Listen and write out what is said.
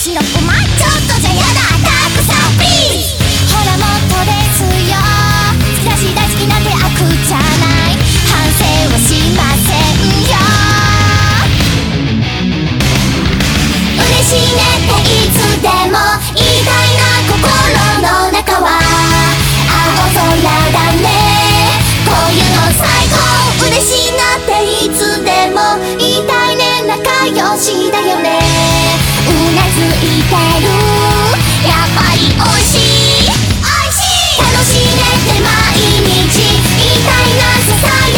シロップマンちょっとじゃやだたくさんプリーズほらもっとですよ好きだし大好きなんて悪じゃない反省はしませんよ嬉しいねっていつでも言いたいな心の中は青空だねこういうの最高嬉しいなっていつでも言いたいね仲良しだよねうなずいてるやっぱりおいしいおいしい楽しいねって毎日言いたいなささや